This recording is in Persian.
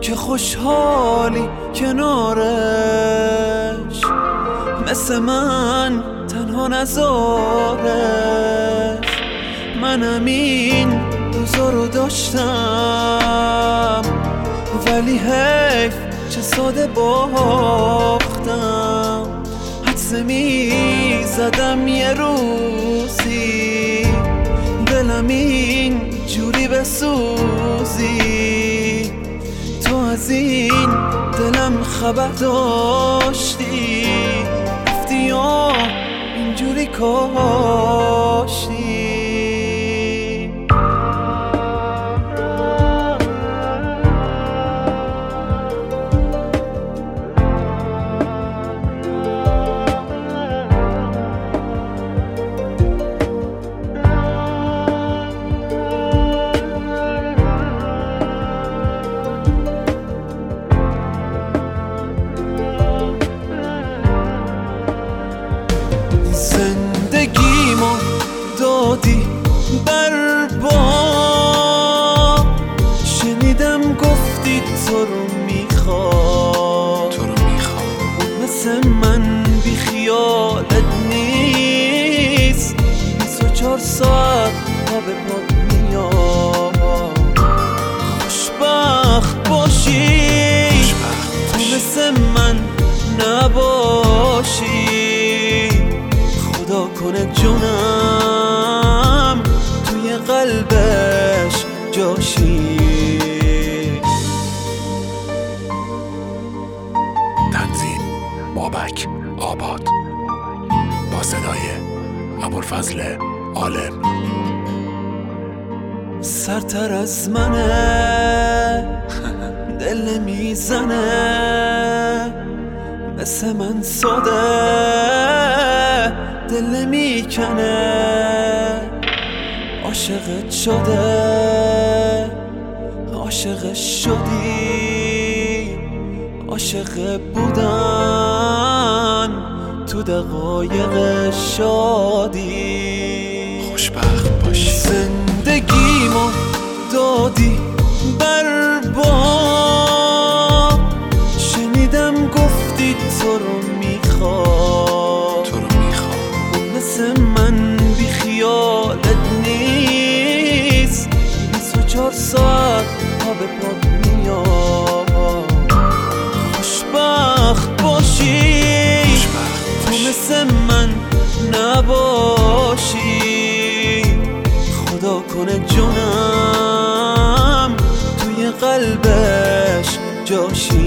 که خوشحالی کنارش، مثل من تنها نذارش. منم این روزا رو داشتم، ولی حیف چه ساده باختم. حدس میزدم یه روزی دلم این جوری بسوزی. تو از این دلم خبر داشتی، گفتی یا اینجوری کاشتی. زندگیمو دادی برباد، شنیدم گفتی تو رو میخواد. مثل من بی خیالت نیست، 24 ساعت پا به پات میاد. خوشبخت باشی تو مثل من نباشی. خدا کنه جونم توی قلبش جاشی. تنظیم بابک آباد، با صدای ابوالفضل عالم. سرتر از منه دل میزنه، مثل من ساده دل میکنه. عاشقت شده، عاشقش شدی، عاشق بودن تو دقایق شادی. خوشبخت باشی. زندگیمو دادی برباد، شنیدم گفتی تو رو میخواد. مثل من بی خیالت نیست، 24 ساعت پا به پات میاد. خوشبخت باشی تو مثل من نباشی. خدا کنه جونم توی قلبش جاشی.